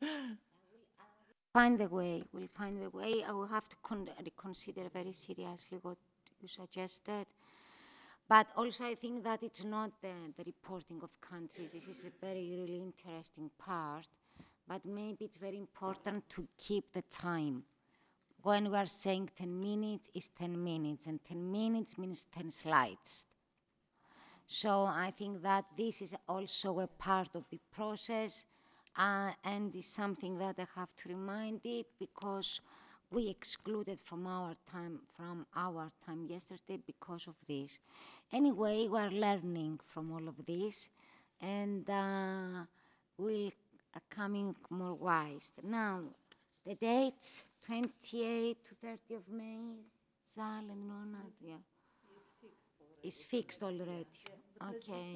Find the way. We'll find the way. I will have to reconsider very seriously what you suggested. But also, I think that it's not the reporting of countries. This is a very, really interesting part. But maybe it's very important to keep the time. When we are saying 10 minutes, it's 10 minutes, and 10 minutes means 10 slides. So I think that this is also a part of the process, and is something that I have to remind it because we excluded from our time yesterday because of this. Anyway, we are learning from all of this, and we are coming more wise. Now, the dates, 28 to 30 of May, Zal and Ronald, yeah. It's fixed already. Okay.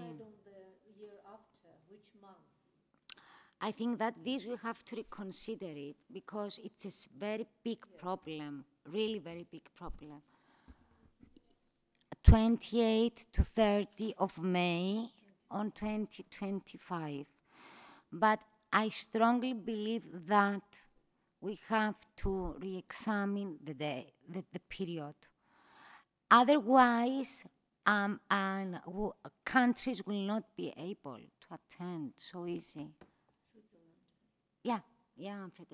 I think that this we have to reconsider it because it's a very big problem, really very big problem. 28 to 30 of May on 2025. But I strongly believe that we have to re-examine the period. Otherwise, countries will not be able to attend so easy. Yeah, yeah, I'm